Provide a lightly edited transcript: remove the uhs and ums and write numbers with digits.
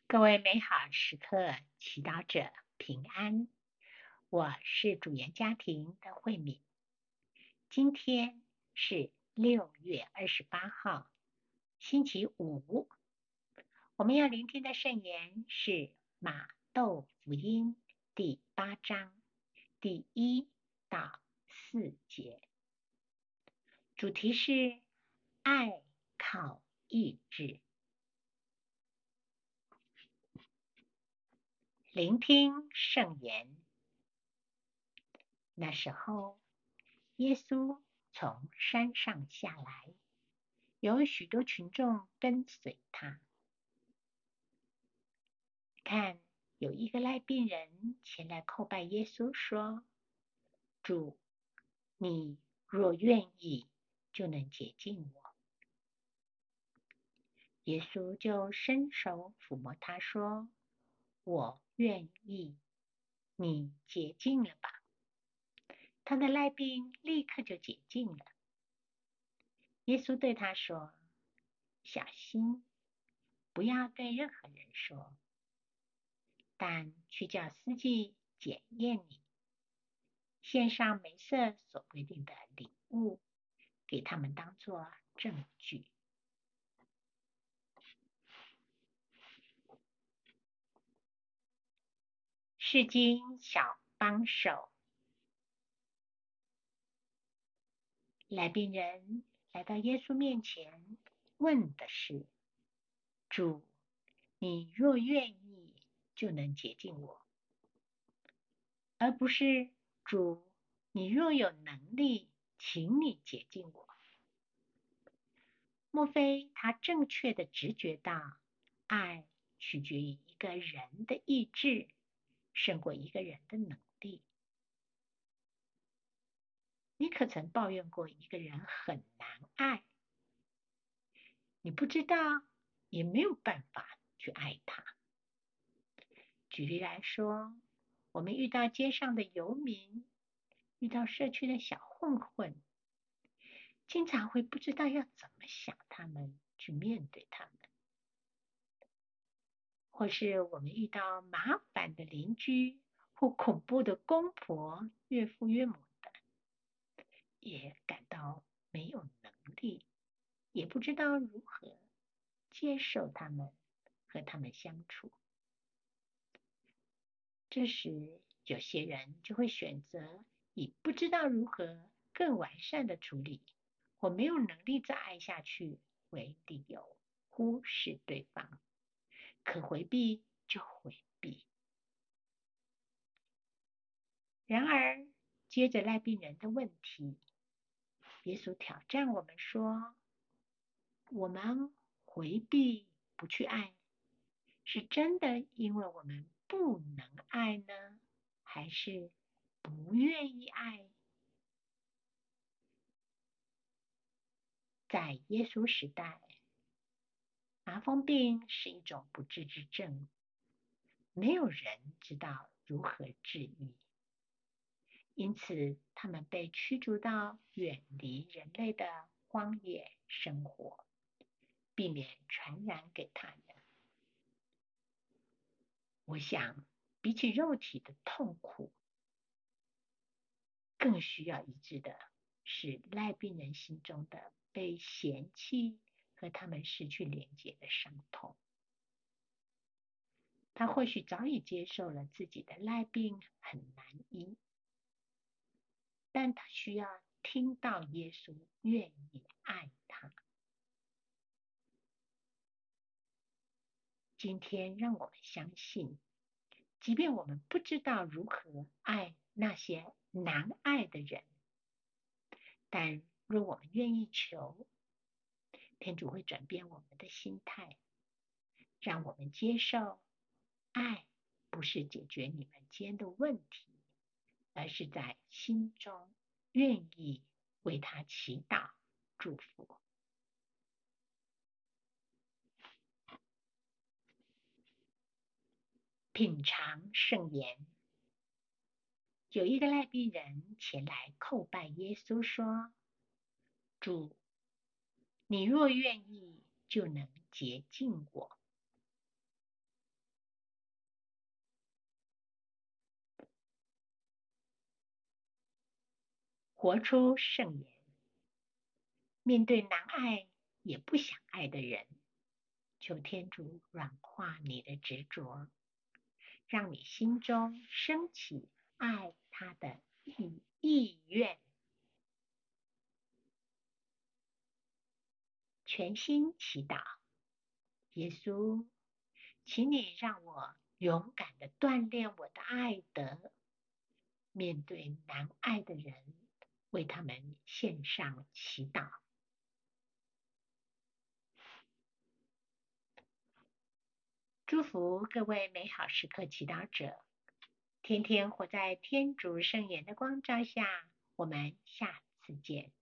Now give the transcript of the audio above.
各位美好时刻祈祷者平安，我是主言家庭的慧敏。今天是6月28号，星期五。我们要聆听的圣言是马窦福音第8章第1到4节，主题是爱靠意志。聆听圣言。那时候，耶稣从山上下来，有许多群众跟随他。看，有一个癩病人前来叩拜耶稣，说：“主，你若愿意，就能洁净我。”耶稣就伸手抚摸他，说：“我愿意，你洁净了吧。”他的癩病立刻就洁净了。耶稣对他说：“小心，不要对任何人说，但去叫司机检验你，献上梅瑟所规定的礼物，给他们当作证据。”释经小帮手。癩病人来到耶稣面前，问的是：“主，你若愿意，就能洁净我。”而不是：“主，你若有能力，请你洁净我。”莫非他正确的直觉到，爱取决于一个人的意志，胜过一个人的能力？你可曾抱怨过一个人很难爱？你不知道，也没有办法去爱他。举例来说，我们遇到街上的游民，遇到社区的小混混，经常会不知道要怎么想他们，去面对他们。或是我们遇到麻烦的邻居或恐怖的公婆、岳父岳母的，也感到没有能力，也不知道如何接受他们，和他们相处。这时，有些人就会选择以不知道如何更完善的处理，或没有能力再爱下去为理由，忽视对方。可回避就回避。然而，接着癩病人的问题，耶稣挑战我们说：我们回避不去爱，是真的因为我们不能爱呢，还是不愿意爱？在耶稣时代，麻风病是一种不治之症，没有人知道如何治愈。因此，他们被驱逐到远离人类的荒野生活，避免传染给他人。我想，比起肉体的痛苦，更需要医治的是癩病人心中的被嫌弃和他们失去连结的伤痛。他或许早已接受了自己的癩病很难医，但他需要听到耶稣愿意爱他。今天让我们相信，即便我们不知道如何爱那些难爱的人，但若我们愿意求，天主会转变我们的心态，让我们接受爱不是解决你们间的问题，而是在心中愿意为他祈祷祝福。品尝圣言。有一个癩病人前来叩拜耶稣，说：“主，你若愿意，就能洁净我。” 活出圣言。面对难爱也不想爱的人，求天主软化你的执着，让你心中升起爱他的意愿。全心祈祷，耶稣，请你让我勇敢地锻炼我的爱德，面对难爱的人，为他们献上祈祷。祝福各位美好时刻祈祷者，天天活在天主圣言的光照下。我们下次见。